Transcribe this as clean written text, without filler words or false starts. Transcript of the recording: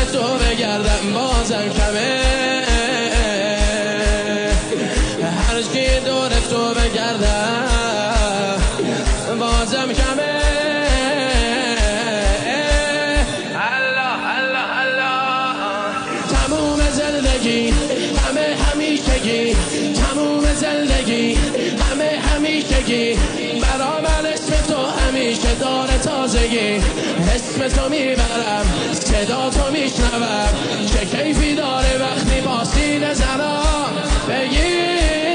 تو بگردم بازم کمه، هر کی دور تو بگردم بازم کمه. تموم زندگی همه همیشگی، تموم زندگی همه همیشگی، برا من اسم تو همیشه داره تازگی. اسم تو میبرم صدا تو میشنوم، چه کیفی داره وقتی با سینه زنم بگی